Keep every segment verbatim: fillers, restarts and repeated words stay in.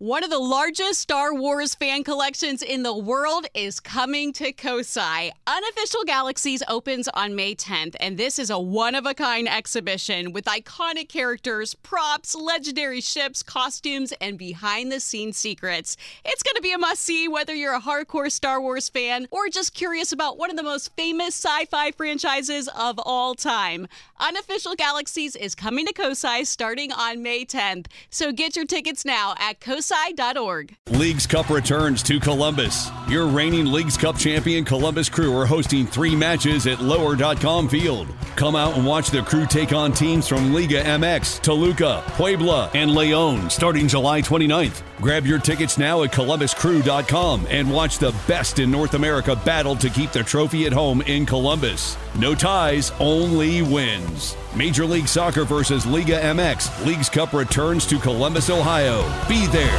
One of the largest Star Wars fan collections in the world is coming to Kosai. Unofficial Galaxies opens on May tenth, and this is a one-of-a-kind exhibition with iconic characters, props, legendary ships, costumes, and behind-the-scenes secrets. It's going to be a must-see whether you're a hardcore Star Wars fan or just curious about one of the most famous sci-fi franchises of all time. Unofficial Galaxies is coming to Kosai starting on May tenth, so get your tickets now at kosai dot org. Leagues Cup returns to Columbus. Your reigning Leagues Cup champion Columbus Crew are hosting three matches at lower dot com Field. Come out and watch the Crew take on teams from Liga M X, Toluca, Puebla, and Leon starting July twenty-ninth. Grab your tickets now at columbus crew dot com and watch the best in North America battle to keep the trophy at home in Columbus. No ties, only wins. Major League Soccer versus Liga M X. Leagues Cup returns to Columbus, Ohio. Be there.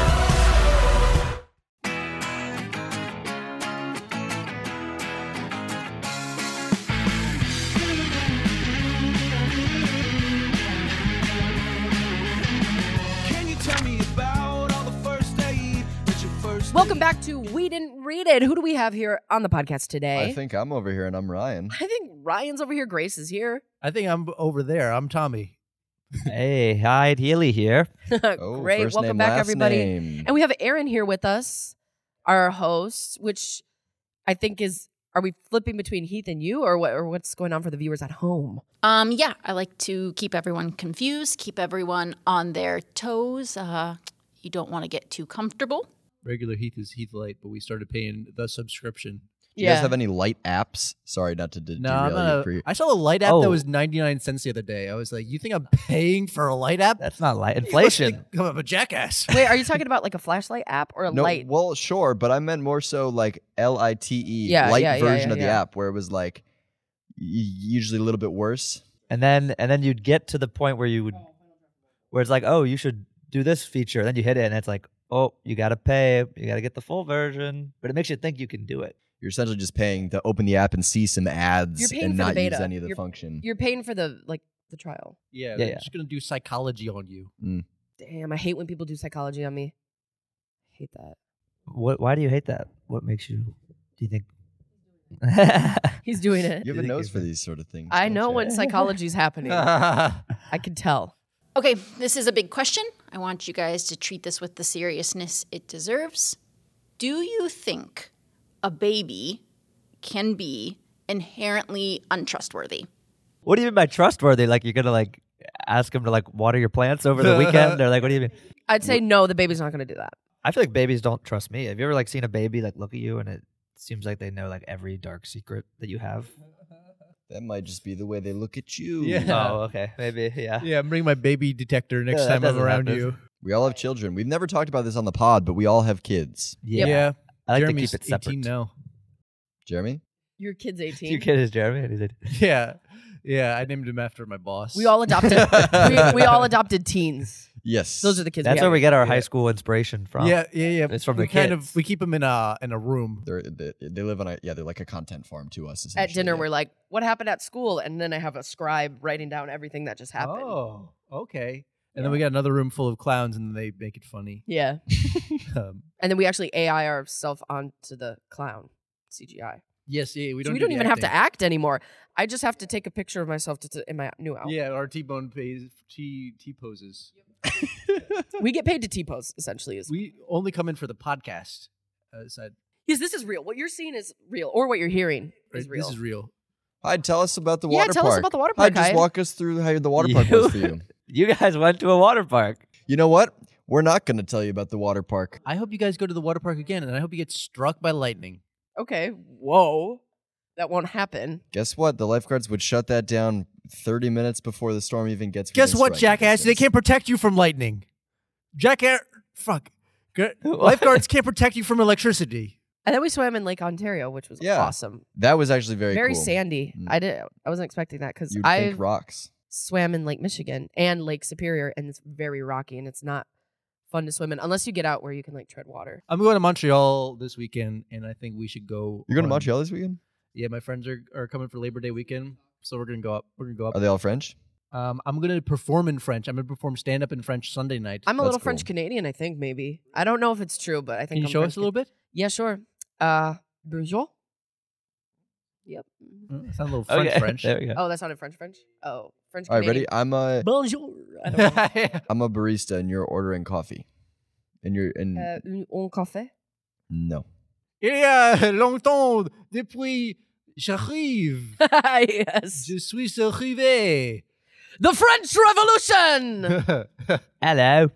Welcome back to We Didn't Read It. Who do we have here on the podcast today? I think I'm over here and I'm Ryan. I think Ryan's over here. Grace is here. I think I'm over there. I'm Tommy. Hey, hi, Healy here. Oh, Great. first Welcome name, back, last everybody. name. And we have Aaron here with us, our host, which I think is, are we flipping between Heath and you, or what? Or what's going on for the viewers at home? Um, yeah, I like to keep everyone confused, keep everyone on their toes. Uh, you don't want to get too comfortable. Regular Heath is Heath Light, but we started paying the subscription. Do you guys have any light apps? Sorry, not to de- No, I'm derail not you. a- For your- I saw a light app Oh. that was ninety-nine cents the other day. I was like, you think I'm paying for a light app? That's not light. You must Inflation. think I'm a jackass. Wait, are you talking about like a flashlight app or a no, light? well, sure, but I meant more so like L I T E, Yeah, light yeah, yeah, version yeah, of the yeah. app, where it was like y- usually a little bit worse. And then and then you'd get to the point where you would, where it's like, oh, you should do this feature. And then you hit it, and it's like, oh, you got to pay. You got to get the full version. But it makes you think you can do it. You're essentially just paying to open the app and see some ads You're paying and for the not use beta. any of the You're- function. You're paying for the like the trial. Yeah, Yeah, they're yeah. just going to do psychology on you. Damn, I hate when people do psychology on me. I hate that. What? Why do you hate that? What makes you? Do you think? He's doing it. You have a think nose it's for a- these sort of things. I don't know you? when psychology's happening. I can tell. Okay, this is a big question. I want you guys to treat this with the seriousness it deserves. Do you think a baby can be inherently untrustworthy? What do you mean by trustworthy? Like you're gonna like ask them to like water your plants over the weekend, or like what do you mean? I'd say no, the baby's not going to do that. I feel like babies don't trust me. Have you ever like seen a baby like look at you and it seems like they know like every dark secret that you have? That might just be the way they look at you. Yeah. Oh, okay, maybe, yeah. Yeah, bring my baby detector next Yeah, that time I'm doesn't around happen. you. We all have children. We've never talked about this on the pod, but we all have kids. Yeah. Yeah. I like Jeremy's to keep it separate. eighteen now. Jeremy? Your kid's eighteen. Your kid is Jeremy. And he's like, Yeah. Yeah, I named him after my boss. We all adopted. we, we all adopted teens. Yes. Those are the kids. that's we where have. we get our Yeah. high school inspiration from. Yeah, yeah, yeah. It's from we the kind kids. of we keep them in a in a room. They're, they, they live on a, yeah, they're like a content farm to us. At essentially. dinner, Yeah. we're like, "What happened at school?" And then I have a scribe writing down everything that just happened. Oh, okay. And then we got another room full of clowns, and they make it funny. Yeah. Um, And then we actually A I ourselves onto the clown C G I. yes, yeah. We So don't. we do don't the even have to acting. act anymore. I just have to take a picture of myself to, to, in my new outfit. Yeah, our T-bone pays T T poses. We get paid to T-pose, essentially. Is We only come in for the podcast. Uh, side. Yes, this is real. What you're seeing is real, or what you're hearing Right? is real. This is real. Hi, tell us about the Yeah, water tell park. us about the water Hi, park, just Hyde. walk us through how the water park was for you. You guys went to a water park. You know what? We're not going to tell you about the water park. I hope you guys go to the water park again, and I hope you get struck by lightning. Okay. Whoa. That won't happen. Guess what? The lifeguards would shut that down thirty minutes before the storm even gets. Guess within what, striking jackass? They distance. can't protect you from lightning. Jackass, fuck. G- Lifeguards can't protect you from electricity. And then we swam in Lake Ontario, which was Yeah. awesome. That was actually very Very cool. sandy. Mm. I did. I wasn't expecting that because You'd I think rocks. swam in Lake Michigan and Lake Superior, and it's very rocky, and it's not fun to swim in unless you get out where you can like tread water. I'm going to Montreal this weekend, and I think we should go. You're going to on- Montreal this weekend? Yeah, my friends are, are coming for Labor Day weekend, so we're gonna go up. We're gonna go up. Are they all French? Um, I'm gonna perform in French. I'm gonna perform stand up in French Sunday night. I'm a That's little cool. French Canadian, I think, maybe. I don't know if it's true, but I think Can you I'm show French us a little bit? Yeah, sure. Uh, bonjour. Yep. Mm, Sound a little French Okay, French. There we go. Oh, that sounded French French? Oh, French All right, Canadian. ready? I'm a Bonjour. I don't know. I'm a barista, and you're ordering coffee, and you're and uh, un café? no. Il y a longtemps depuis j'arrive. Yes. Je suis arrivé. The French Revolution! Hello.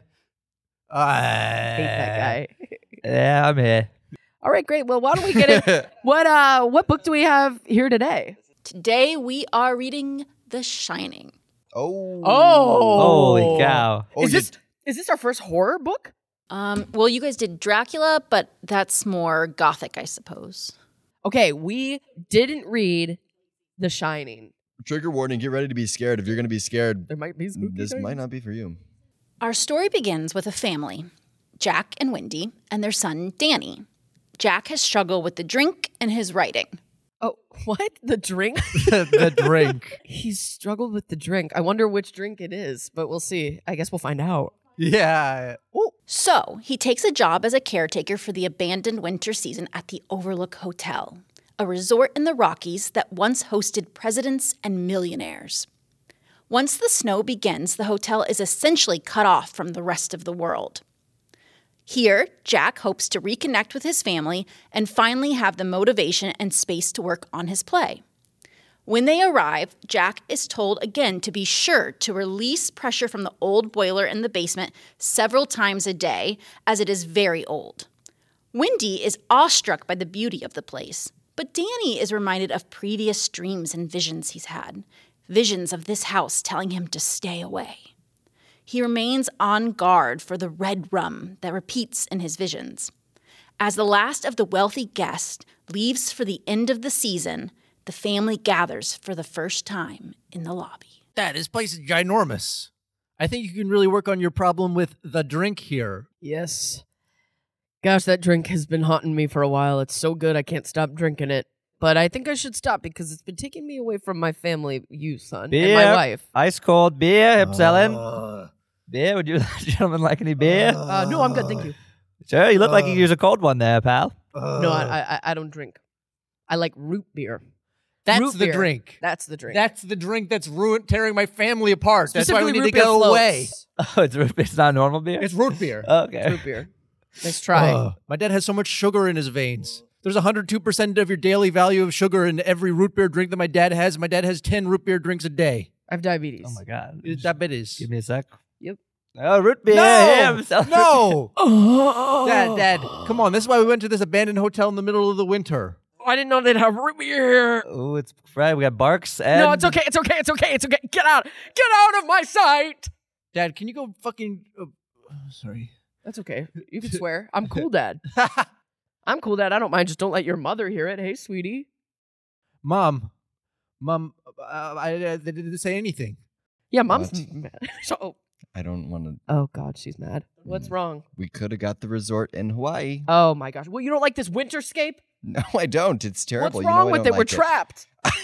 I hate that guy. Yeah, I'm here. All right, great. Well, why don't we get it? What uh, what book do we have here today? Today we are reading The Shining. Oh. Oh, Holy cow. Oh, is you- this is this our first horror book? Um, well, you guys did Dracula, but that's more gothic, I suppose. Okay, we didn't read The Shining. Trigger warning. Get ready to be scared. If you're gonna be scared, There might be spooky this things. might not be for you. Our story begins with a family, Jack and Wendy, and their son, Danny. Jack has struggled with the drink and his writing. Oh, what? The drink? the drink. He's struggled with the drink. I wonder which drink it is, but we'll see. I guess we'll find out. Yeah. Oh, So he takes a job as a caretaker for the abandoned winter season at the Overlook Hotel, a resort in the Rockies that once hosted presidents and millionaires. Once the snow begins, the hotel is essentially cut off from the rest of the world. Here, Jack hopes to reconnect with his family and finally have the motivation and space to work on his play. When they arrive, Jack is told again to be sure to release pressure from the old boiler in the basement several times a day, as it is very old. Wendy is awestruck by the beauty of the place, but Danny is reminded of previous dreams and visions he's had, visions of this house telling him to stay away. He remains on guard for the red rum that repeats in his visions. As the last of the wealthy guests leaves for the end of the season, the family gathers for the first time in the lobby. Dad, this place is ginormous. I think you can really work on your problem with the drink here. Yes. Gosh, that drink has been haunting me for a while. It's so good I can't stop drinking it. But I think I should stop because it's been taking me away from my family, you, son, and Beer. my wife. Ice cold beer. I'm selling. Uh, Beer. Would you gentlemen like any beer? Uh, no, I'm good, thank you. Sure. You look like you uh, use a cold one there, pal. uh, No, I, I I don't drink. I like root beer. That's root the beer. drink. That's the drink. That's the drink that's ruined, tearing my family apart. That's why we Specifically need root to beer go floats. away. Oh, it's root beer. It's not normal beer. It's root beer. Okay. root beer. Nice try. Ugh. My dad has so much sugar in his veins. There's one hundred two percent of your daily value of sugar in every root beer drink that my dad has. My dad has ten root beer drinks a day. I have diabetes. Oh my god. It's diabetes. Give me a sec. Yep. Oh, root beer. No! Yeah, I'm selling- No! Oh, Dad, Dad, come on. This is why we went to this abandoned hotel in the middle of the winter. I didn't know they'd have root beer. Oh, it's Fred. We got Barks and No, it's okay. It's okay. It's okay. It's okay. Get out. Get out of my sight. Dad, can you go fucking... Uh, sorry. That's okay. You can swear. I'm cool, Dad. I'm cool, Dad. I don't mind. Just don't let your mother hear it. Hey, sweetie. Mom. Mom, uh, I, I they didn't say anything. Yeah, mom's What? mad. So, I don't want to. oh God, she's mad. What's Mm. wrong? We could have got the resort in Hawaii. Oh my gosh. Well, you don't like this winterscape? No, I don't. It's terrible. What's You know wrong I with don't it? We're like trapped.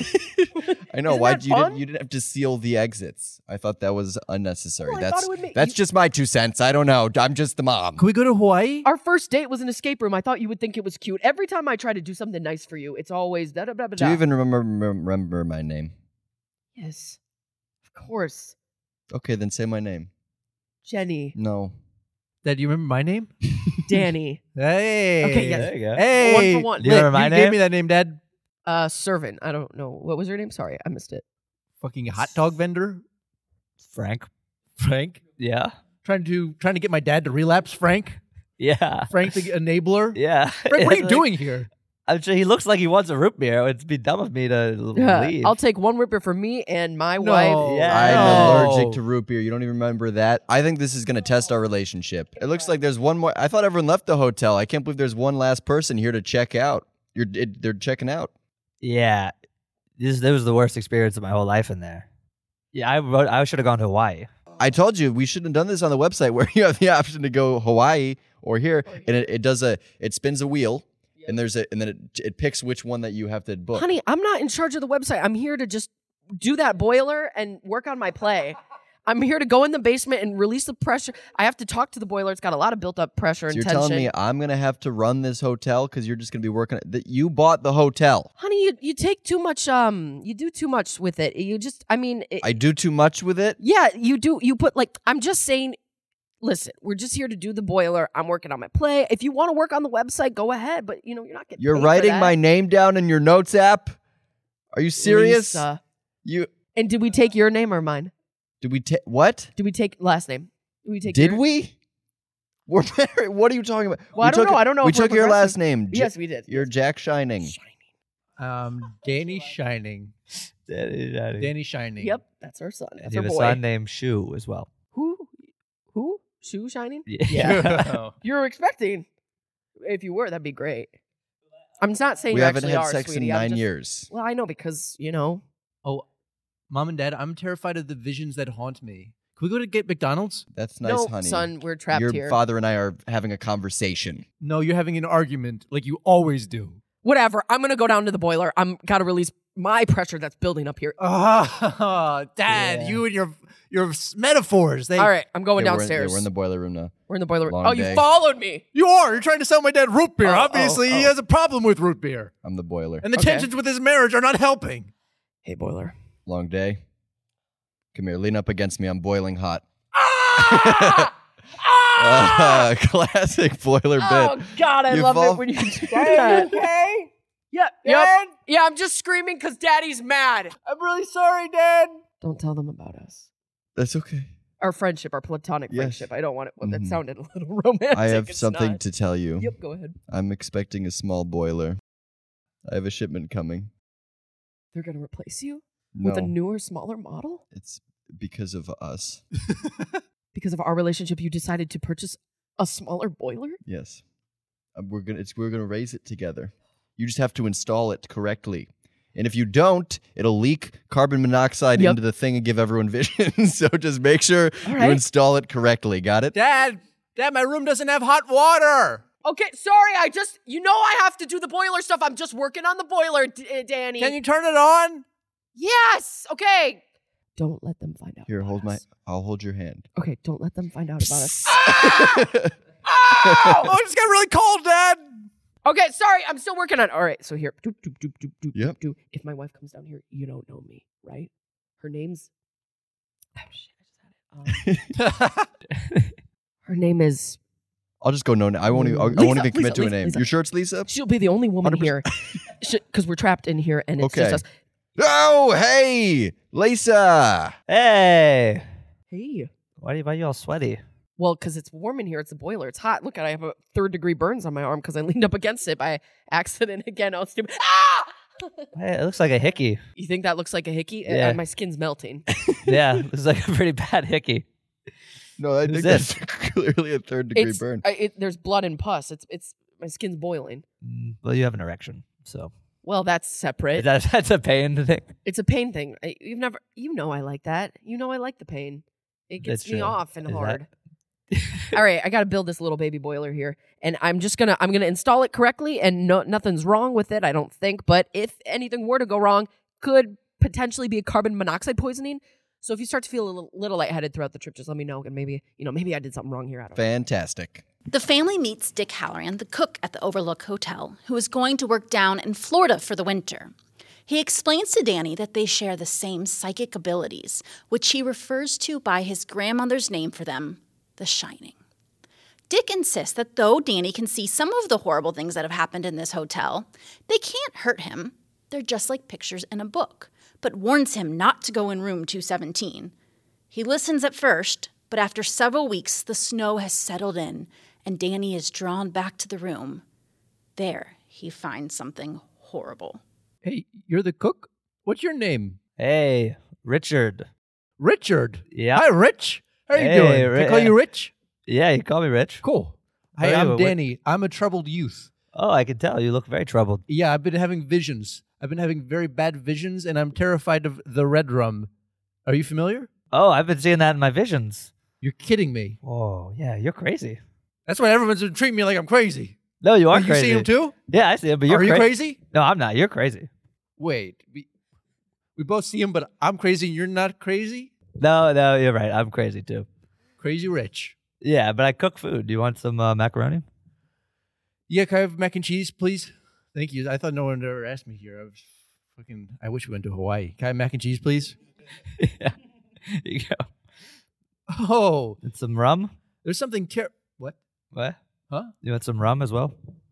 I know. Isn't Why that you didn't fun? you didn't have to seal the exits? I thought that was unnecessary. Well, I thought that's it would make- that's you- just my two cents. I don't know. I'm just the mom. Can we go to Hawaii? Our first date was an escape room. I thought you would think it was cute. Every time I try to do something nice for you, it's always da da da da. Do you even remember remember my name? Yes, of course, Okay, then say my name. Jenny, No. Dad, do you remember my name? Danny, Hey. Okay, yes. There you go. Hey. One for one. Do you Lit, remember my you name? gave me that name, Dad. uh, servant. I don't know what was her name. Sorry, I missed it. Fucking hot dog vendor. Frank. Frank. Yeah. Trying to trying to get my dad to relapse, Frank. Yeah. Frank the enabler. Yeah. Frank, what are you Like, doing here? I'm sure he looks like he wants a root beer. It'd be dumb of me to l- Yeah, leave. I'll take one ripper for me and my No. wife. Yeah. I'm No. allergic to root beer. You don't even remember that? I think this is going to test our relationship. It looks like there's one more. I thought everyone left the hotel. I can't believe there's one last person here to check out. You're it, they're checking out. Yeah. This, this was the worst experience of my whole life in there. Yeah, I wrote, I should have gone to Hawaii. I told you we should have done this on the website where you have the option to go Hawaii or here, and it, it does a it spins a wheel, and there's a and then it it picks which one that you have to book. Honey, I'm not in charge of the website. I'm here to just do that boiler and work on my play. I'm here to go in the basement and release the pressure. I have to talk to the boiler. It's got a lot of built up pressure So and you're tension. telling me I'm gonna have to run this hotel because you're just gonna be working. That you bought the hotel. Honey, you, you take too much. Um, you do too much with it. You just, I mean, it, I do too much with it. yeah, you do. You put like, I'm just saying. Listen, we're just here to do the boiler. I'm working on my play. If you want to work on the website, go ahead. But you know, you're not getting. You're paid for writing that. my name down in your notes app. Are you serious? Lisa. You And did we take your name or mine? did we take what? Did we take last name? Did we take? Did your- we? We're married. What are you talking about? Well, we I don't took, know. I don't know We if we're took your last progressive. name. J- Yes, we did. You're Jack Shining. Um, Danny Shining. Daddy, daddy. Danny Shining. Yep, that's our son. And That's you our have a boy. son named Shu as well. Who? Who? Shoe shining? Yeah. You're expecting? If you were, that'd be great. I'm not saying We you haven't actually had are, sex sweetie. in I'm nine just- years. Well, I know because you know. Oh, Mom and Dad, I'm terrified of the visions that haunt me. Can we go to get McDonald's? That's nice, no, honey. son, we're trapped Your here. father and I are having a conversation. No, you're having an argument like you always do. Whatever. I'm gonna go down to the boiler. I'm gotta release my pressure that's building up here. Ah, Dad, Yeah. you and your your metaphors. They, All right, I'm going Yeah, we're in- downstairs. yeah, We're in the boiler room now. We're in the boiler. Long Oh, day. you followed me. You are. You're trying to sell my dad root beer. Oh, Obviously, oh, he oh. has a problem with root beer. I'm the boiler. And the Okay. tensions with his marriage are not helping. Hey, boiler. Long day. Come here. Lean up against me. I'm boiling hot. Ah! Ah! Uh, classic boiler Oh bit. God, I You love fall- it when you do that. Okay. Yeah, yep. Yeah, I'm just screaming because Daddy's mad. I'm really sorry, Dad. Don't tell them about us. That's okay. Our friendship, our platonic Yes. friendship. I don't want it. Well, that Mhm. sounded a little romantic. I have It's something not. to tell you. Yep, go ahead. I'm expecting a small boiler. I have a shipment coming. They're gonna replace you No, with a newer, smaller model it's because of us. because of our relationship. You decided to purchase a smaller boiler. Yes, Uh, we're gonna. It's, we're gonna raise it together. You just have to install it correctly. And if you don't, it'll leak carbon monoxide Yep. into the thing and give everyone vision. So just make sure All you right. install it correctly. Got it? Dad, Dad, my room doesn't have hot water. Okay, sorry. I just, you know, I have to do the boiler stuff. I'm just working on the boiler, D- uh, Danny. Can you turn it on? Yes. Okay. Don't let them find out. Here, about hold my. us. I'll hold your hand. Okay, don't let them find out about us. Oh, it just got really cold, Dad. Okay, sorry. I'm still working on. All right. So here, doop, doop, doop, doop, doop, Yep. doop. If my wife comes down here, you don't know me, right? Her name's. Oh shit! I just had it. Um, her name is. I'll just go no. I won't. Even, I Lisa, won't even commit Lisa, to a Lisa, name. Lisa. You sure it's Lisa? She'll be the only woman one hundred here, because we're trapped in here, and it's Okay. just us. Oh, hey, Lisa. Hey. Hey. Why are you, why are you all sweaty? Well, because it's warm in here. It's a boiler. It's hot. Look, I have a third degree burns on my arm because I leaned up against it by accident again. I was stupid. Ah! Hey, it looks like a hickey. You think that looks like a hickey? Yeah. Uh, my skin's melting. Yeah, it looks like a pretty bad hickey. No, I Who's think that's clearly a third degree It's, burn. I, it, there's blood and pus. It's it's my skin's boiling. Mm, Well, you have an erection, so Well, that's separate. that, that's a pain thing. It's a pain thing. I, you've never, you know, I like that. You know, I like the pain. It gets That's me true. off and Is that- hard. All right, I got to build this little baby boiler here, and I'm just gonna, I'm gonna install it correctly, and no, nothing's wrong with it, I don't think. But if anything were to go wrong, could potentially be a carbon monoxide poisoning. So if you start to feel a little, little lightheaded throughout the trip, just let me know, and maybe, you know, maybe I did something wrong here. I don't know. Fantastic. The family meets Dick Halloran, the cook at the Overlook Hotel, who is going to work down in Florida for the winter. He explains to Danny that they share the same psychic abilities, which he refers to by his grandmother's name for them, the Shining. Dick insists that though Danny can see some of the horrible things that have happened in this hotel, they can't hurt him. They're just like pictures in a book, but warns him not to go in room two seventeen. He listens at first, but after several weeks, the snow has settled in, and Danny is drawn back to the room. There, he finds something horrible. Hey, you're the cook? What's your name? Hey, Richard. Richard. Yeah. Hi, Rich. How are you Hey, doing? Can I Ri- call you Rich? Yeah, you call me Rich. Cool. How Hey, are you? I'm What- Danny. I'm a troubled youth. Oh, I can tell. You look very troubled. Yeah, I've been having visions. I've been having very bad visions, and I'm terrified of the red rum. Are you familiar? Oh, I've been seeing that in my visions. You're kidding me. Oh, yeah, you're crazy. That's why everyone's been treating me like I'm crazy. No, you are Are you crazy. see him too? Yeah, I see him, but you're Are you cra- crazy? No, I'm not. You're crazy. Wait. be- We both see him, but I'm crazy and you're not crazy? No, no, you're right. I'm crazy too. Crazy rich. Yeah, but I cook food. Do you want some uh, macaroni? Yeah, can I have mac and cheese, please? Thank you. I thought no one ever asked me here. I was fucking. I wish we went to Hawaii. Can I have mac and cheese, please? Yeah. Here you go. Oh, And some rum? there's something ter- What? What? Huh? You want some rum as well?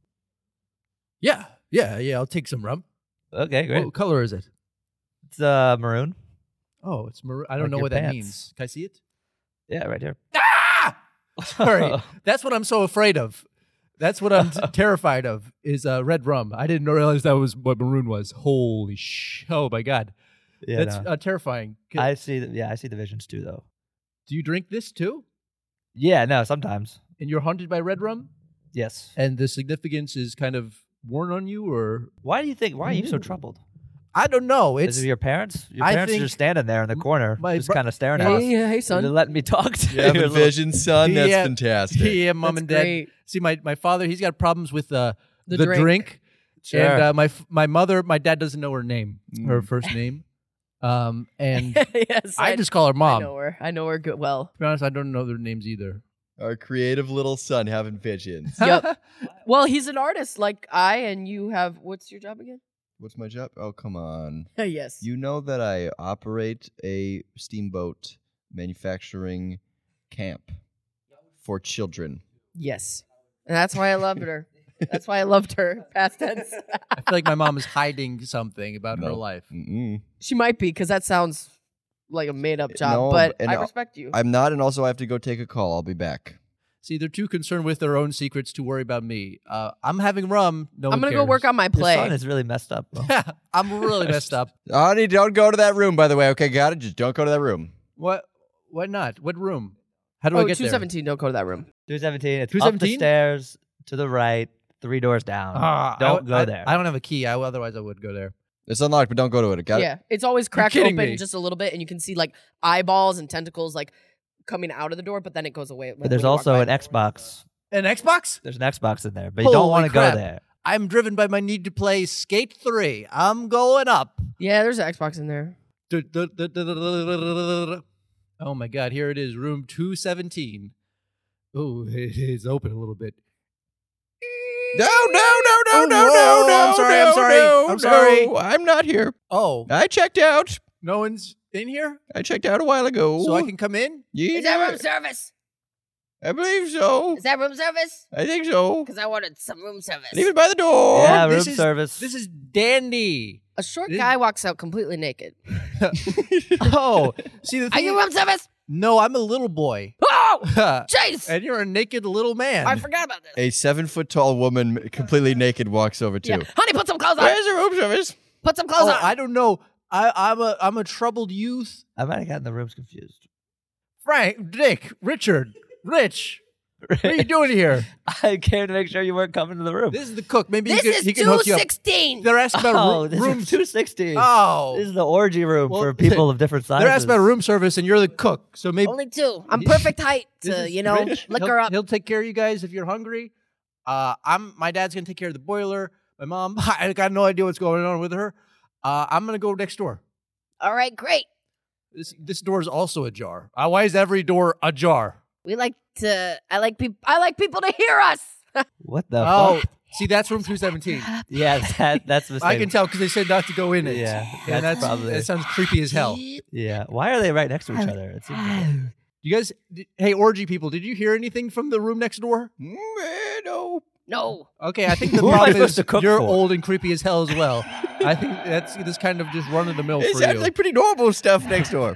Yeah, yeah, yeah. I'll take some rum. Okay, great. What color is it? It's uh, maroon. Oh, it's maroon. I don't Like know your what that pants. means. Can I see it? Yeah, right here. Ah! Sorry. That's what I'm so afraid of. That's what I'm t- terrified of is uh, red rum. I didn't realize that was what maroon was. Holy sh! Oh my god, Yeah, that's no. uh, terrifying. Can- I see. The, yeah, I see the visions too, though. Do you drink this too? Yeah, no, sometimes. And you're haunted by red rum? Yes. And the significance is kind of worn on you, or Why do you think? Why are you so troubled? I don't know. Is It's it your parents? Your I parents are think just standing there in the corner, my just bro- kind of staring at us. Hey, hey, son. They're letting me talk to You having your little- visions, son? That's Yeah. fantastic. yeah, mom That's and dad. great. See, my, my father, he's got problems with uh, The the, drink. drink. Sure. And uh, my f- my mother, my dad doesn't know her name, her Mm. first name. Um, and yes, I just call her I mom. know her. I know her good well. To be honest, I don't know their names either. Our creative little son having visions. Yep. Well, he's an artist like I, and you have. What's your job again? What's my job? Oh, come on. yes. You know that I operate a steamboat manufacturing camp for children. Yes. And that's why I loved her. That's why I loved her. Past tense. I feel like my mom is hiding something about her No. life. Mm-mm. She might be, because that sounds like a made up job. No, but and I I'll- respect you. I'm not, and also I have to go take a call. I'll be back. See, they're too concerned with their own secrets to worry about me. Uh, I'm having rum. No I'm one gonna go work on my Your play. son is really messed up. bro. I'm really messed up. Honey, don't go to that room, by the way. Okay, got it? Just don't go to that room. What? Why not? What room? How do I Oh, get two there? seventeen. Don't go to that room. two seventeen. It's two up the seventeen? stairs to the right, three doors down. Ah, Don't I, go I- there. I don't have a key. I, otherwise, I would go there. It's unlocked, but don't go to it. Got yeah, it's always cracked kidding open me. just a little bit, and you can see like eyeballs and tentacles like coming out of the door, but then it goes away. but there's also an Xbox. An Xbox? There's an Xbox in there, but you don't Holy want to go crap. there. I'm driven by my need to play Skate three. I'm going up. Yeah, there's an Xbox in there. Oh my God, here it is, room two seventeen. Oh, it is open a little bit. No, no, no, no, Oh, no, whoa, no, no. I'm sorry, I'm no, sorry, no, I'm sorry. no, I'm not here. Oh, I checked out. no one's in here? I checked out a while ago. So I can come in? Yeah, Is that room service? I believe so. Is that room service? I think so. Because I wanted some room service. Leave it by the door. Yeah, this room is- service. This is dandy. A short This- guy walks out completely naked. Oh, see the Are thing. you room service? No, I'm a little boy. Oh, and jeez! you're a naked little man. I forgot about this. A seven foot tall woman, completely naked, walks over to. Yeah. Honey, put some clothes on. Where's the room service? Put some clothes Oh, on. I don't know. I, I'm a I'm a troubled youth. I might have gotten the rooms confused. Frank, Dick, Richard, Rich. What are you doing here? I came to make sure you weren't coming to the room. This is the cook. Maybe this he can, is he can two hook you up. sixteen. They're asking about oh, room, this room is two sixteen. Oh, This is the orgy room Well, for people of different sizes. they're asking about room service, and you're the cook. So maybe Only two. I'm perfect height this to, is you know, Rich. lick he'll, her up. He'll take care of you guys if you're hungry. Uh, I'm my dad's gonna take care of the boiler. My mom, I got no idea what's going on with her. Uh, I'm gonna go next door. All right, great. This this door is also ajar. Uh, why is every door ajar? We like to. I like people. I like people to hear us. What the Oh, fuck? see, that's room two seventeen. Yeah, that, that's the I can tell because they said not to go in it. Yeah, and that's that's probably- that sounds creepy as hell. Yeah. Why are they right next to each other? It seems like You guys, did, hey, orgy people, did you hear anything from the room next door? Mm, eh, no. No. Okay, I think the Who am I problem supposed is to cook you're for? old and creepy as hell as well. I think that's this kind of just run of the mill It for sounds you. like pretty normal stuff next door.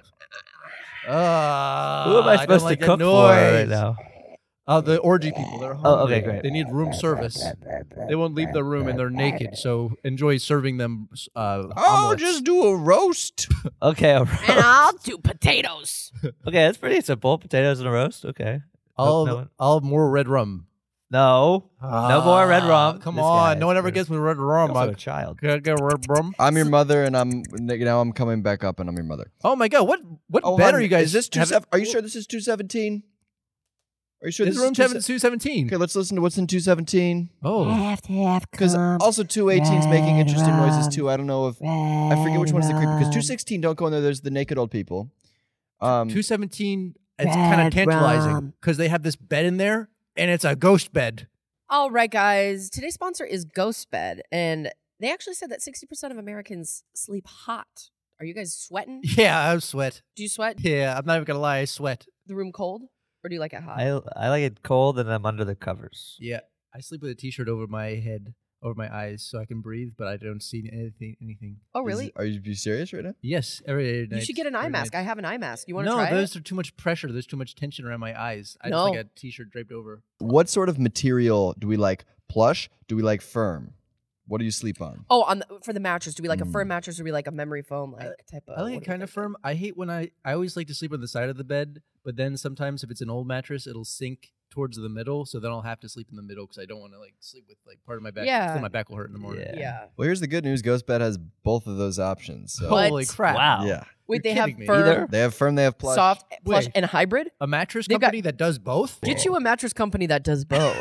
Uh, Who am I don't supposed like to that cook for right noise. now? Uh, the orgy people. They're Oh, okay, hungry. great. They need room service. They won't leave their room and they're naked. So enjoy serving them. Uh, I'll omelets. just do a roast. Okay, a And roast. I'll do potatoes. Okay, that's pretty simple. Potatoes and a roast. Okay. I'll, no, one- I'll have more red rum. no, no more red rum. Ah, Come This on, guy no one is ever weird. gets me red You're rum. also I a child. can I get red rum. I'm your mother, and I'm now I'm coming back up, and I'm your mother. Oh my god, what what Oh, bed hon, are you guys? Is this two? having- Sev- are you sure this is two seventeen? Are you sure This this is room two two seventeen. Okay, let's listen to what's in two seventeen. Oh. Have to have Because come. also two eighteen's making red interesting noises rum, too. I don't know if I forget which one is the creepy. Because two rum. sixteen, don't go in there. There's the naked old people. Um, two seventeen, it's kind of Red tantalizing rum. because they have this bed in there and it's a ghost bed. All right, guys. Today's sponsor is GhostBed, and they actually said that sixty percent of Americans sleep hot. Are you guys sweating? Yeah, I sweat. Do you sweat? Yeah, I'm not even going to lie. I sweat. The room cold, or do you like it hot? I I like it cold and I'm under the covers. Yeah, I sleep with a t-shirt over my head, over my eyes, so I can breathe, but I don't see anything. Anything. oh, is- really? Are you, you serious right now? Yes, every You night. should get an eye every mask. night. I have an eye mask. You want to No, try those it? are too much pressure. There's too much tension around my eyes. I No. just like a t-shirt draped over. What sort of material do we like? Plush? Do we like firm? What do you sleep on? Oh, on the, for the mattress, do we like a Mm. firm mattress or do we like a memory foam like type of? I like what it do kind we of think? firm. I hate when I I always like to sleep on the side of the bed, but then sometimes if it's an old mattress, it'll sink towards the middle, so then I'll have to sleep in the middle because I don't want to like sleep with like part of my back. Yeah. so my back will hurt in the morning. Yeah. Yeah. Well, here's the good news. GhostBed has both of those options. So What? Holy crap! Wow. yeah, Wait, You're they have kidding me. firm, Either. they have firm. They have plush. soft, plush, Wait. and hybrid. A mattress They've got- company that does both. Get you a mattress company that does both.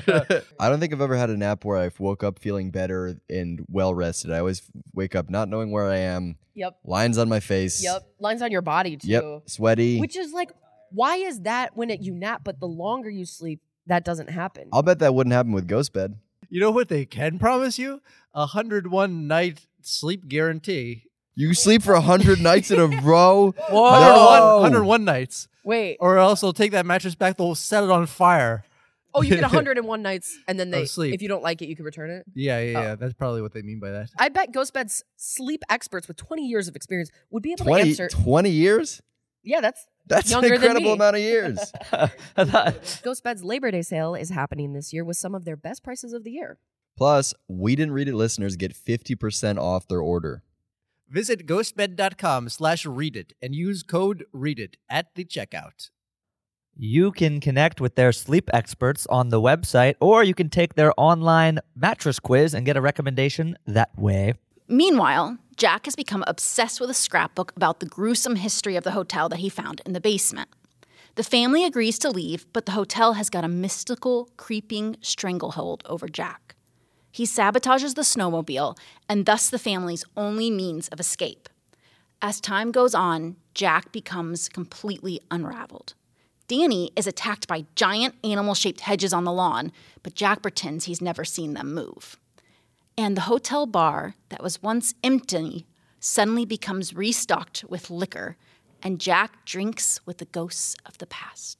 I don't think I've ever had a nap where I woke up feeling better and well rested. I always wake up not knowing where I am, Yep. lines on my face. Yep. Lines on your body too. Yep. Sweaty. Which is like, why is that when it, you nap, but the longer you sleep, that doesn't happen? I'll bet that wouldn't happen with GhostBed. You know what they can promise you? A hundred one night sleep guarantee. You sleep for a hundred nights in a row. Whoa. one hundred one, No. one hundred one nights. Wait. Or else they'll take that mattress back. They'll set it on fire. Oh, you get one hundred one nights, and then they, Of sleep. if you don't like it, you can return it. Yeah, yeah, Oh. yeah. That's probably what they mean by that. I bet GhostBed's sleep experts with twenty years of experience would be able to twenty, answer. twenty years? Yeah, that's That's Younger an than incredible me. amount of years. I thought- GhostBed's Labor Day sale is happening this year with some of their best prices of the year. Plus, We Didn't Read It listeners get fifty percent off their order. Visit ghostbed.com slash read it and use code read it at the checkout. You can connect with their sleep experts on the website, or you can take their online mattress quiz and get a recommendation that way. Meanwhile, Jack has become obsessed with a scrapbook about the gruesome history of the hotel that he found in the basement. The family agrees to leave, but the hotel has got a mystical, creeping stranglehold over Jack. He sabotages the snowmobile, and thus the family's only means of escape. As time goes on, Jack becomes completely unraveled. Danny is attacked by giant animal-shaped hedges on the lawn, but Jack pretends he's never seen them move. And the hotel bar that was once empty suddenly becomes restocked with liquor, and Jack drinks with the ghosts of the past.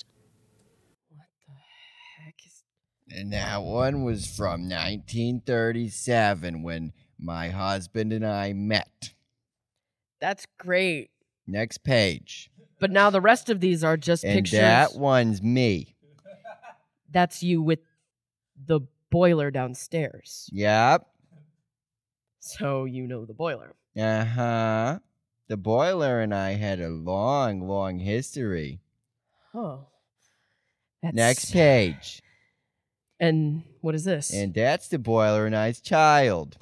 And that one was from nineteen thirty-seven when my husband and I met. That's great. Next page. But now the rest of these are just And pictures. that one's me. That's you with the boiler downstairs. Yep. So you know the boiler. Uh-huh. The boiler and I had a long, long history. Oh. That's... Next page. And what is this? And that's the boiler and I's child.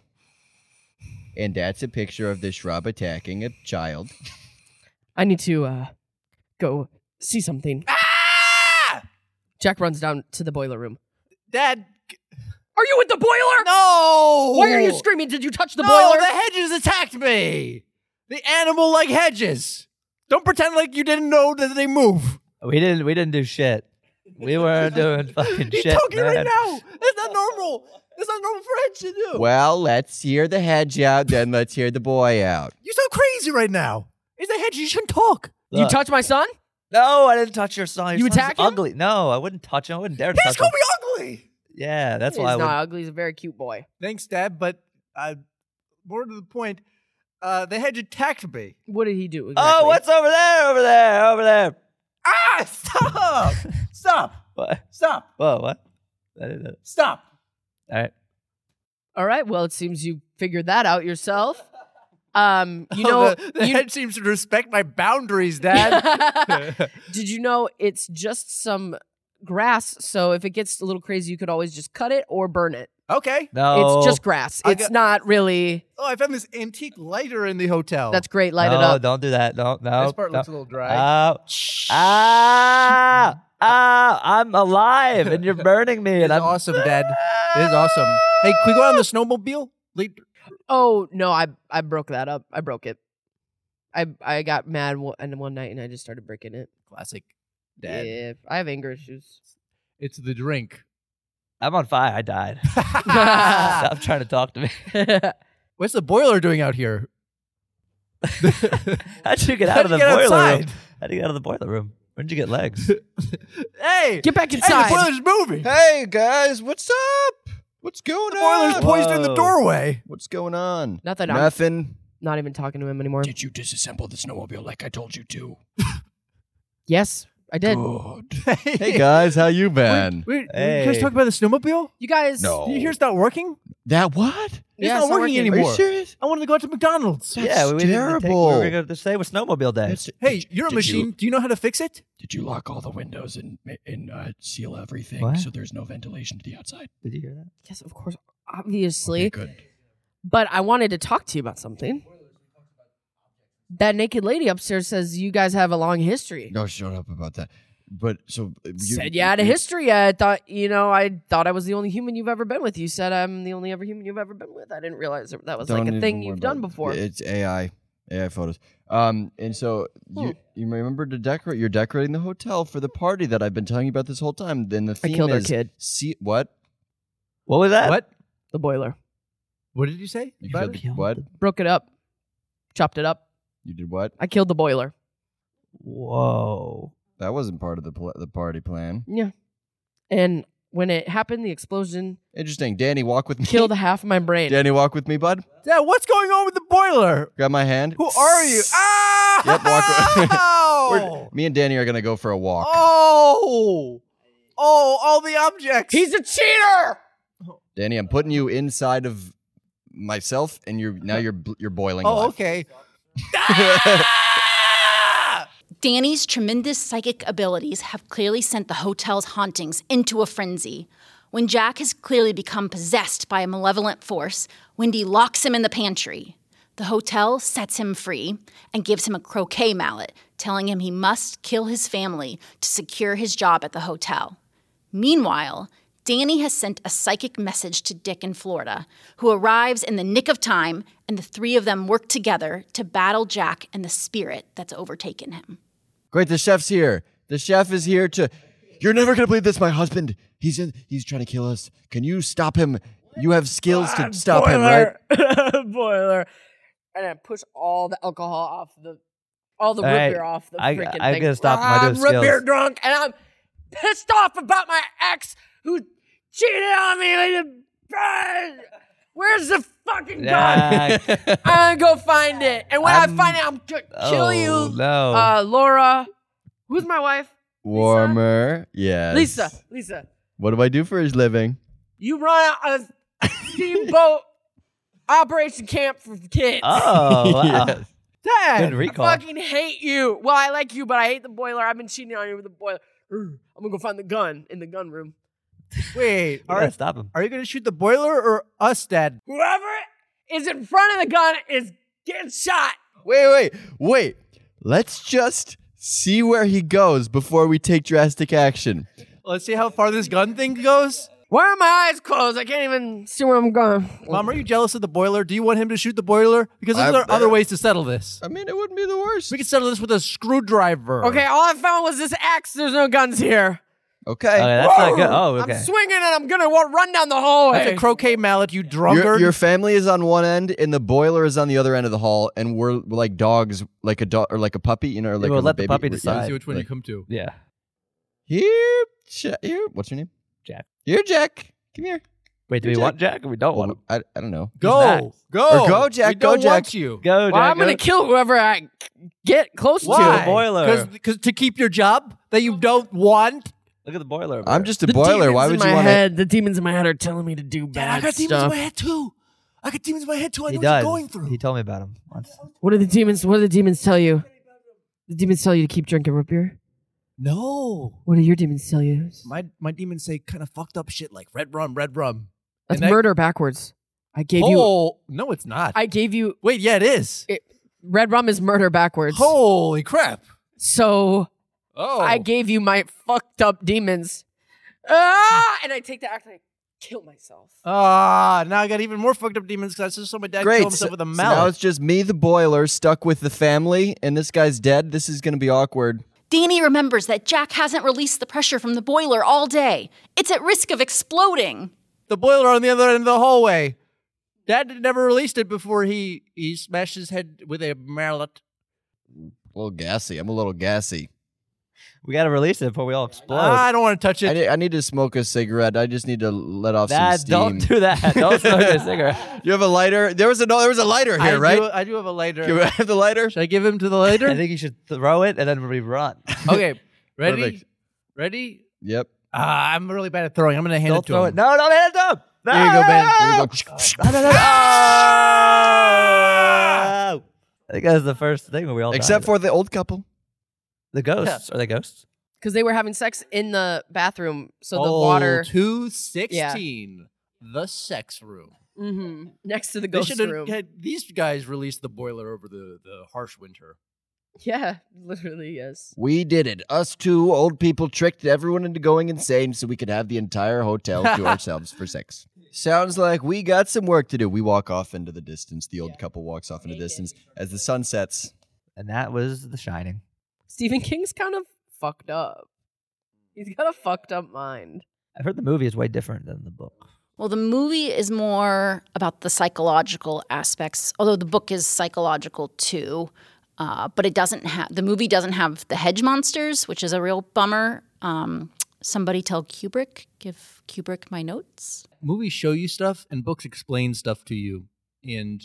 And that's a picture of the shrub attacking a child. I need to uh go see something. Ah! Jack runs down to the boiler room. Dad, Are you with the boiler? no! Why are you screaming? Did you touch the no, boiler? the hedges attacked me! The animal like hedges! Don't pretend like you didn't know that they move. We didn't. We didn't do shit. We weren't doing fucking He's shit. talking right man. now! That's not normal! That's not normal for hedge to do! Well, let's hear the hedge out, then let's hear the boy out. You're so crazy right now! It's a hedge, you shouldn't talk! you Look. touch my son? No, I didn't touch your son. Your You son's attack him? ugly. No, I wouldn't touch him. I wouldn't dare He touch just him. called me ugly! Yeah, that's He's why I not would. ugly. He's a very cute boy. Thanks, Dad, but uh, more to the point, uh, the hedge attacked me. What did he do? Oh, exactly? what's over there? Over there. Over there. Ah! Stop! Stop! What? Stop! Whoa, what? I didn't know. Stop! All right. All right. Well, it seems you figured that out yourself. Um, you Oh, know, the, the you- hedge seems to respect my boundaries, Dad. did you know it's just some grass? So if it gets a little crazy, you could always just cut it or burn it. Okay. No. It's just grass. I It's got- not really. Oh, I found this antique lighter in the hotel. That's great. Light no, it up. don't do that. Don't. No. This part no. looks a little dry. Ow. Ah! ah, I'm alive, and you're burning me, and It's I'm awesome, Dad. It is awesome. Hey, can we go on the snowmobile? Late- Oh no, I I broke that up. I broke it. I I got mad one, and one night and I just started breaking it. Classic, Dad. Yeah, I have anger issues. It's the drink. I'm on fire. I died. Stop trying to talk to me. What's the boiler doing out here? How'd you get out How'd of the you get boiler outside? room? How'd you get out of the boiler room? Where'd you get legs? Hey, Get back hey, inside. the boiler's moving. Hey guys, what's up? What's going The boiler's on? poised in the Whoa. doorway. What's going on? Nothing. I'm Nothing. not even talking to him anymore. Did you disassemble the snowmobile like I told you to? Yes, I did. Good. Hey guys, how you been? Wait, Hey. you guys talk about the snowmobile? You guys. No. You hear it's not working? That what? It's Yeah, not it's not working working. anymore. Are you serious? I wanted to go out to McDonald's. yeah, we, we didn't take- terrible. we were going to say with Snowmobile Day. Hey, Did- you're a did machine. You, Do you know how to fix it? did you lock all the windows and and uh, seal everything What? so there's no ventilation to the outside? Did you hear that? Yes, of course, obviously. Okay, good. But I wanted to talk to you about something. That naked lady upstairs says you guys have a long history. No, shut up about that. But so uh, you Said you had a history. I thought, you know, I thought I was the only human you've ever been with. You said I'm the only ever human you've ever been with. I didn't realize that, that was Don't like a even thing worry you've about done it. before. It's A I, A I photos. Um, and so you Hmm. you remember to decorate. You're decorating the hotel for the party that I've been telling you about this whole time. Then the I theme killed our is kid. See what? What was that? What? The boiler. What did you say? You about killed it? what? Broke it up. Chopped it up. You did what? I killed the boiler. Whoa. That wasn't part of the pl- the party plan. Yeah. And when it happened, the explosion Interesting. Danny, walk with me. killed half of my brain. Danny, walk with me, bud. Dad, what's going on with the boiler? Grab my hand. Who are you? Ah! Yep, walk- Oh! We're- me and Danny are gonna go for a walk. Oh! Oh, all the objects. He's a cheater! Danny, I'm putting you inside of myself, and you're now you're bl- you're boiling. Oh, alive. okay. Danny's tremendous psychic abilities have clearly sent the hotel's hauntings into a frenzy. When Jack has clearly become possessed by a malevolent force, Wendy locks him in the pantry. The hotel sets him free and gives him a croquet mallet, telling him he must kill his family to secure his job at the hotel. Meanwhile, Danny has sent a psychic message to Dick in Florida, who arrives in the nick of time, and the three of them work together to battle Jack and the spirit that's overtaken him. Great, the chef's here. The chef is here to. You're never gonna believe this. My husband. He's in. He's trying to kill us. Can you stop him? You have skills to stop him, right? Boiler. And I push all the alcohol off the, all the root Hey, beer off the I- freaking I thing. gotta stop my I'm new root beer skills. drunk, and I'm pissed off about my ex who cheated on me. Like a- Where's the fucking gun? Jack. I'm gonna go find it, and when I'm- I find it, I'm gonna kill Oh, you. no. Uh, Laura, who's my wife? Warmer. Yes. Lisa. Lisa. What do I do for his living? You run a steamboat operation camp for kids. Oh, wow. Yes. Dad, Good recall. I fucking hate you. Well, I like you, but I hate the boiler. I've been cheating on you with the boiler. I'm gonna go find the gun in the gun room. Wait, You are, gotta stop him. are you going to shoot the boiler or us, Dad? Whoever is in front of the gun is getting shot. Wait, wait, wait. Let's just see where he goes before we take drastic action. Let's see how far this gun thing goes. Why are my eyes closed? I can't even see where I'm going. Mom, are you jealous of the boiler? Do you want him to shoot the boiler? Because I- there are other ways to settle this. I mean, it wouldn't be the worst. We could settle this with a screwdriver. Okay, all I found was this axe. There's no guns here. Okay. Okay, that's not good. Oh, okay. I'm swinging and I'm gonna wa- run down the hallway. That's a croquet mallet, you Your, drunkard. your family is on one end, and the boiler is on the other end of the hall, and we're, we're like dogs, like a dog or like a puppy, you know, or like we'll a let the baby. puppy Yeah. decide. See which one Like, you come to. Yeah. Here, Jack, here. What's your name? Jack. Here, Jack. Come here. Wait, do we Jack. want Jack or we don't want him? I, I don't know. Go. Go. Or go, Jack, We go, don't Jack. want you. Go, Jack. well, I'm go. gonna kill whoever I get close Why? to. The boiler. Because to keep your job that you don't want. Look at the boiler. over I'm there. just a The boiler. demons Why in would my you want head, The demons in my head are telling me to do Dad, bad I got demons in stuff. my head too. I got demons in my head too. I He know does. what you're going through. He told me about him once. What do the demons? What do the demons tell you? The demons tell you to keep drinking root beer. no. What do your demons tell you? My my demons say kind of fucked up shit like red rum, red rum. That's And I- murder backwards. I gave you. Oh, no, it's not. I gave you. Wait, yeah, it is. It, red rum is murder backwards. Holy crap. So Oh. I gave you my fucked up demons. Ah! And I take the act and I kill myself. Ah, now I got even more fucked up demons because I just saw my dad Great. kill himself so, with a so mallet. now it's just me, the boiler, stuck with the family, and this guy's dead. This is going to be awkward. Danny remembers that Jack hasn't released the pressure from the boiler all day. It's at risk of exploding. The boiler on the other end of the hallway. Dad never released it before he, he smashed his head with a mallet. A little gassy. I'm a little gassy. We got to release it before we all explode. I don't want to touch I it. need, I need to smoke a cigarette. I just need to let off some Dad, steam. don't do that. Don't smoke a cigarette. You have a lighter? There was a no, there was a lighter here, I right? Do, I do have a lighter. Do I have the lighter? Should I give him to the lighter? I think you should throw it and then rerun. Okay, ready? Perfect. Ready? Yep. Ah, I'm really bad at throwing. I'm going to hand Don't it to throw him. it. No, don't hand it to him. No! There you go, Ben. Here we go. No, no, no, no. Oh! I think that was the first thing that we all Except died. for the old couple. the ghosts. Are they ghosts? Because they were having sex in the bathroom. So the oh, water two sixteen, the sex room. Mhm. next to the They ghost should have room. had these guys release the boiler over the, the harsh winter. Yeah, literally, yes. We did it. Us two old people tricked everyone into going insane so we could have the entire hotel to ourselves for sex. Sounds like we got some work to do. We walk off into the distance. The old couple walks off into the distance as the sun sets. And that was The Shining. Stephen King's kind of fucked up. He's got a fucked up mind. I've heard the movie is way different than the book. Well, the movie is more about the psychological aspects, although the book is psychological too. Uh, but it doesn't have the movie doesn't have the hedge monsters, which is a real bummer. Um, somebody tell Kubrick, give Kubrick my notes. Movies show you stuff and books explain stuff to you. And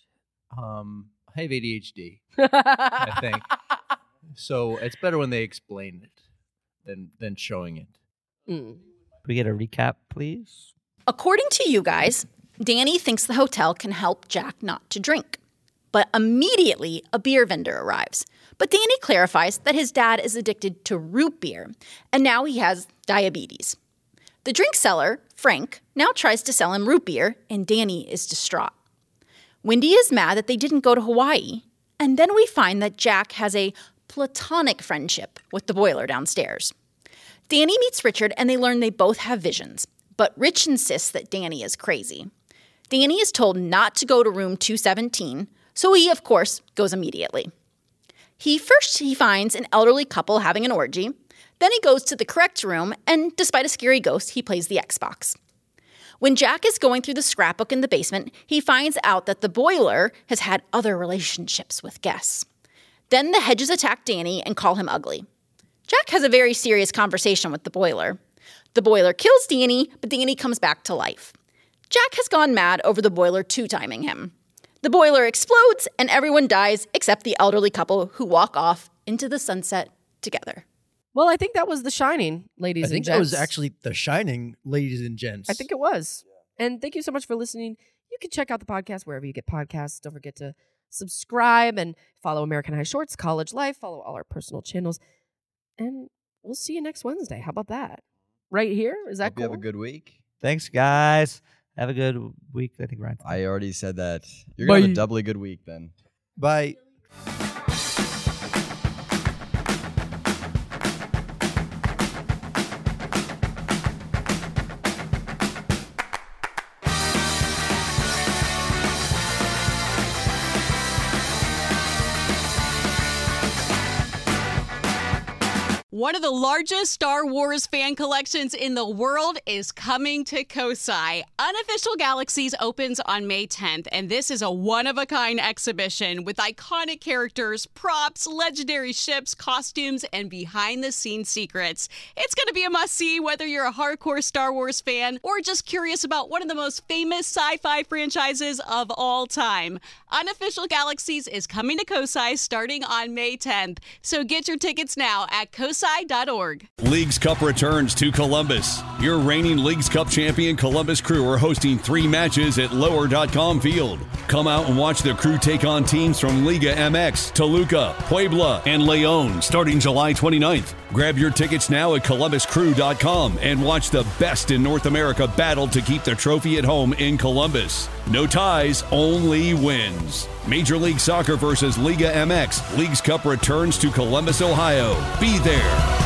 um, I have A D H D, I think. So it's better when they explain it than than showing it. Mm. Can we get a recap, please? According to you guys, Danny thinks the hotel can help Jack not to drink. But immediately, a beer vendor arrives. But Danny clarifies that his dad is addicted to root beer, and now he has diabetes. The drink seller, Frank, now tries to sell him root beer, and Danny is distraught. Wendy is mad that they didn't go to Hawaii, and then we find that Jack has a platonic friendship with the boiler downstairs. Danny meets Richard, and they learn they both have visions, but Rich insists that Danny is crazy. Danny is told not to go to room two seventeen, so he, of course, goes immediately. He first he finds an elderly couple having an orgy. Then he goes to the correct room, and despite a scary ghost, he plays the Xbox. When Jack is going through the scrapbook in the basement, he finds out that the boiler has had other relationships with guests. Then the hedges attack Danny and call him ugly. Jack has a very serious conversation with the boiler. The boiler kills Danny, but Danny comes back to life. Jack has gone mad over the boiler two-timing him. The boiler explodes, and everyone dies except the elderly couple who walk off into the sunset together. Well, I think that was The Shining, ladies I and think gents. that was actually The Shining, ladies and gents. I think it was. And thank you so much for listening. You can check out the podcast wherever you get podcasts. Don't forget to subscribe and follow American High Shorts, College Life, follow all our personal channels. And we'll see you next Wednesday. How about that? Right here? Is that Hope you cool? have a good week. Thanks, guys. Have a good week. I think Ryan. I already said that. You're going to have Bye. a doubly good week then. Bye. One of the largest Star Wars fan collections in the world is coming to Kosai. Unofficial Galaxies opens on May tenth, and this is a one-of-a-kind exhibition with iconic characters, props, legendary ships, costumes, and behind-the-scenes secrets. It's going to be a must-see whether you're a hardcore Star Wars fan or just curious about one of the most famous sci-fi franchises of all time. Unofficial Galaxies is coming to Kosai starting on May tenth, so get your tickets now at kosai dot org. Leagues Cup returns to Columbus. Your reigning Leagues Cup champion Columbus Crew are hosting three matches at lower dot com field. Come out and watch the Crew take on teams from Liga M X, Toluca, Puebla, and Leon starting July twenty-ninth. Grab your tickets now at Columbus Crew dot com and watch the best in North America battle to keep the trophy at home in Columbus. No ties, only wins. Major League Soccer versus Liga M X. Leagues Cup returns to Columbus, Ohio. Be there.